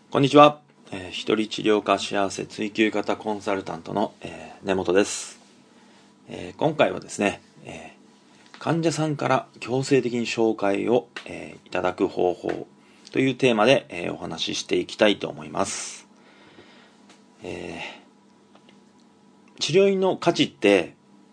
こんにちは。一人治療家幸せ追求型コンサルタントの、根本です。今回はですね、患者さんから強制的に紹介を、いただく方法というテーマで、お話ししていきたいと思います。治療院の価値って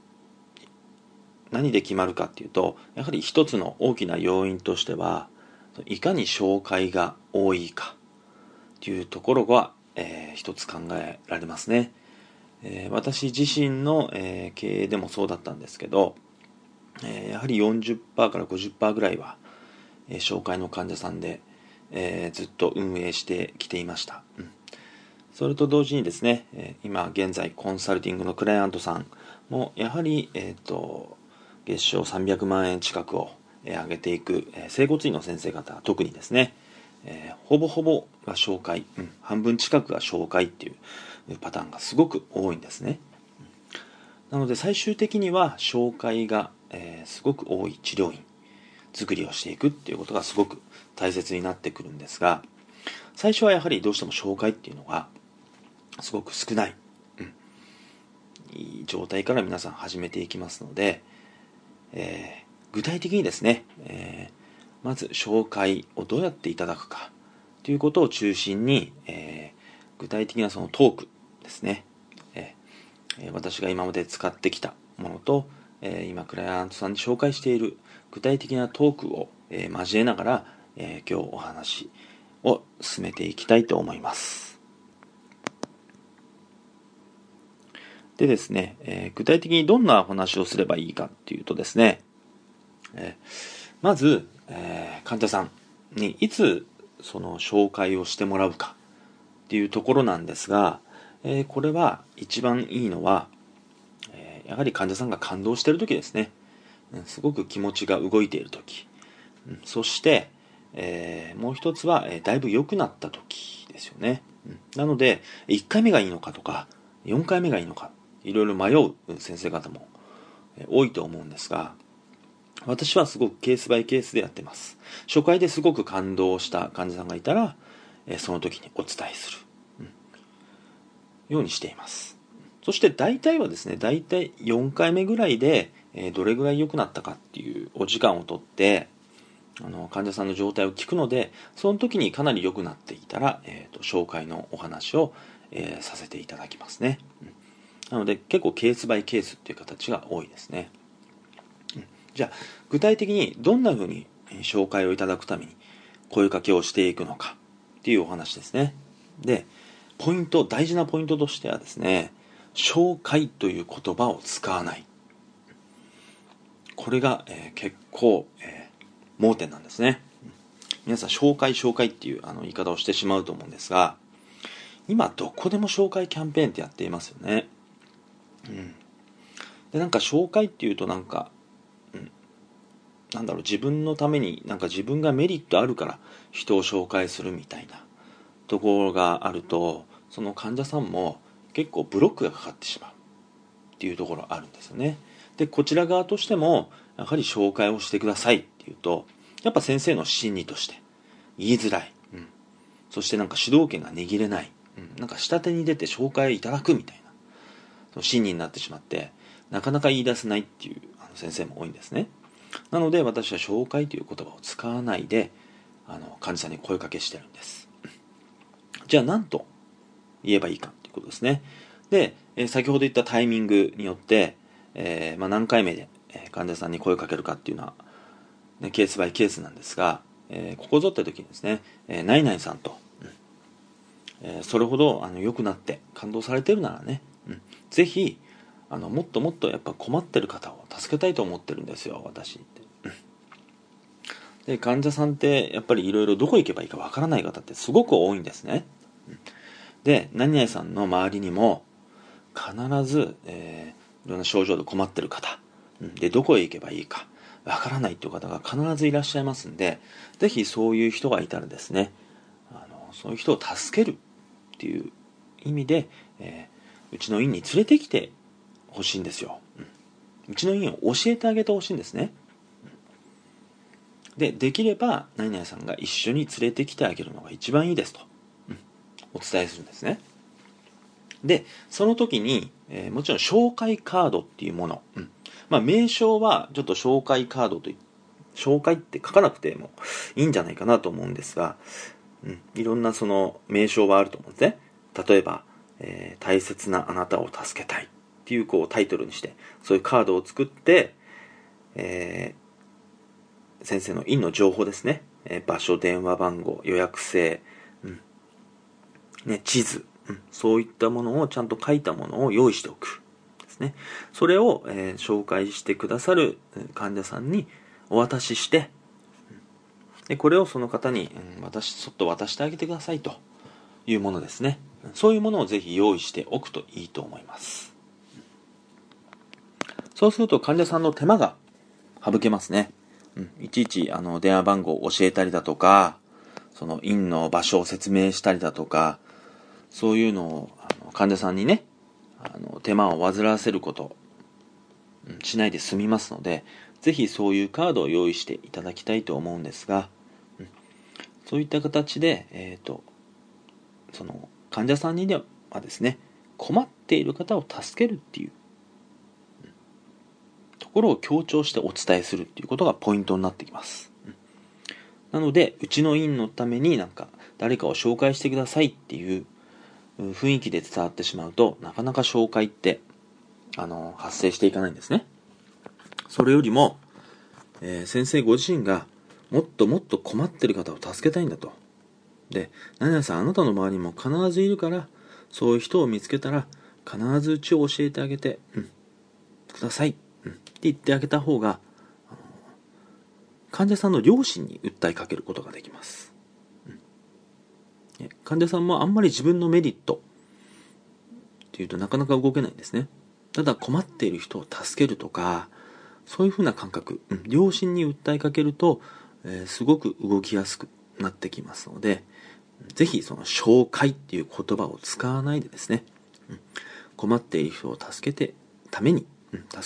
何で決まるかっていうと、やはり一つの大きな要因としては、いかに紹介が多いかというところが、一つ考えられますね。私自身の、経営でもそうだったんですけど、やはり 40% から 50% ぐらいは、紹介の患者さんで、ずっと運営してきていました。それと同時にですね、今現在コンサルティングのクライアントさんもやはり、月賞300万円近くを上げていく整骨院の先生方、特にですね、ほぼほぼが紹介、半分近くが紹介っていうパターンがすごく多いんですね。なので最終的には紹介が、すごく多い治療院作りをしていくっていうことがすごく大切になってくるんですが、最初はやはりどうしても紹介っていうのがすごく少ない、いい状態から皆さん始めていきますので、具体的にですね、まず紹介をどうやっていただくかということを中心に、具体的なそのトークですね、私が今まで使ってきたものと、今クライアントさんに紹介している具体的なトークを、交えながら、今日お話を進めていきたいと思います。でですね、具体的にどんなお話をすればいいかっていうとですね、まず、患者さんにいつその紹介をしてもらうかっていうところなんですが、これは一番いいのは、やはり患者さんが感動している時ですね。すごく気持ちが動いている時、そして、もう一つは、だいぶ良くなった時ですよね。なので1回目がいいのかとか4回目がいいのか、いろいろ迷う先生方も多いと思うんですが、私はすごくケースバイケースでやってます。初回ですごく感動した患者さんがいたら、その時にお伝えする、ようにしています。そして大体はですね、大体4回目ぐらいで、どれぐらい良くなったかっていうお時間をとって患者さんの状態を聞くので、その時にかなり良くなっていたら、紹介のお話を、させていただきますね。なので結構ケースバイケースっていう形が多いですね。じゃあ具体的にどんな風に紹介をいただくために声かけをしていくのかっていうお話ですね。で、大事なポイントとしてはですね、紹介という言葉を使わない。これが、結構、盲点なんですね。皆さん紹介っていう言い方をしてしまうと思うんですが、今どこでも紹介キャンペーンってやっていますよね。で、なんか紹介っていうと自分のために自分がメリットあるから人を紹介するみたいなところがあると、その患者さんも結構ブロックがかかってしまうっていうところあるんですよね。で、こちら側としてもやはり紹介をしてくださいっていうと、やっぱ先生の心理として言いづらい、そして主導権が握れない、下手に出て紹介いただくみたいなその心理になってしまって、なかなか言い出せないっていう先生も多いんですね。なので私は紹介という言葉を使わないで患者さんに声かけしてるんです。じゃあ何と言えばいいかということですね。で、先ほど言ったタイミングによって、何回目で患者さんに声をかけるかっていうのは、ケースバイケースなんですが、ここぞって時にですね、何々さんと、それほど良くなって感動されてるならね、ぜひもっともっとやっぱ困ってる方を助けたいと思ってるんですよ、私って。で、患者さんってやっぱりいろいろどこ行けばいいかわからない方ってすごく多いんですね。で、何々さんの周りにも必ず、いろんな症状で困ってる方、でどこへ行けばいいかわからないという方が必ずいらっしゃいますんで、ぜひそういう人がいたらですね、そういう人を助けるっていう意味で、うちの院に連れてきてほしいんですよ。うちの院を教えてあげてほしいんですね。できれば何々さんが一緒に連れてきてあげるのが一番いいですと。 お伝えするんですね。で、その時に、もちろん紹介カードっていうもの、名称はちょっと紹介カードと紹介って書かなくてもいいんじゃないかなと思うんですが、いろんなその名称はあると思うんですね。例えば、大切なあなたを助けたいっていうタイトルにして、そういうカードを作って、先生の院の情報ですね、場所、電話番号、予約制、地図、そういったものをちゃんと書いたものを用意しておくですね。それを、紹介してくださる患者さんにお渡しして、でこれをその方に、そっと渡してあげてくださいというものですね。そういうものをぜひ用意しておくといいと思います。そうすると患者さんの手間が省けますね。いちいち電話番号を教えたりだとか、その院の場所を説明したりだとか、そういうのを患者さんにね、手間を煩わせることしないで済みますので、ぜひそういうカードを用意していただきたいと思うんですが、そういった形で、その患者さんにはですね、困っている方を助けるっていうところを強調してお伝えするっていうことがポイントになってきます。なので、うちの院のために誰かを紹介してくださいっていう雰囲気で伝わってしまうと、なかなか紹介って発生していかないんですね。それよりも、先生ご自身がもっともっと困っている方を助けたいんだと。で、何々さん、あなたの周りにも必ずいるから、そういう人を見つけたら必ずうちを教えてあげて、ください、って言ってあげた方が、患者さんの良心に訴えかけることができます。患者さんもあんまり自分のメリットっていうとなかなか動けないんですね。ただ困っている人を助けるとか、そういうふうな感覚、良心に訴えかけると、すごく動きやすくなってきますので、ぜひその紹介っていう言葉を使わないでですね、困っている人を助けるために、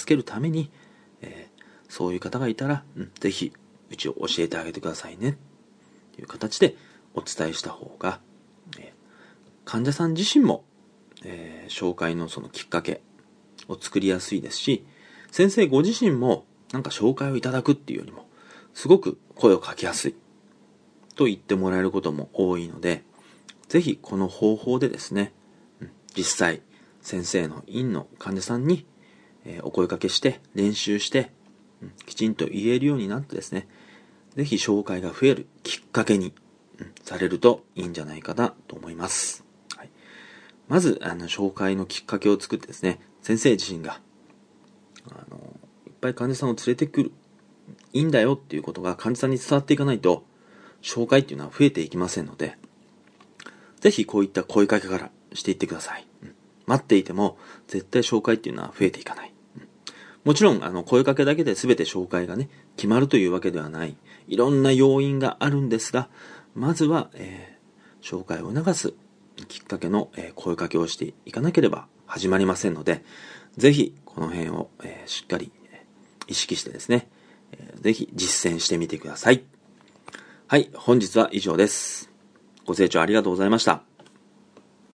そういう方がいたら、ぜひうちを教えてあげてくださいねっていう形でお伝えした方が、患者さん自身も、紹介のそのきっかけを作りやすいですし、先生ご自身も紹介をいただくっていうよりもすごく声をかけやすいと言ってもらえることも多いので、ぜひこの方法でですね、実際先生の院の患者さんに、お声かけして練習して、きちんと言えるようになってですね、ぜひ紹介が増えるきっかけに、されるといいんじゃないかなと思います。まず紹介のきっかけを作ってですね、先生自身がいっぱい患者さんを連れてくる、いいんだよっていうことが患者さんに伝わっていかないと、紹介っていうのは増えていきませんので、ぜひこういった声かけからしていってください。待っていても絶対紹介っていうのは増えていかない。もちろん声かけだけで全て紹介がね決まるというわけではない、いろんな要因があるんですが、まずは、紹介を促すきっかけの、声かけをしていかなければ始まりませんので、ぜひこの辺を、しっかり意識してですね、ぜひ実践してみてください。はい、本日は以上です。ご清聴ありがとうございました。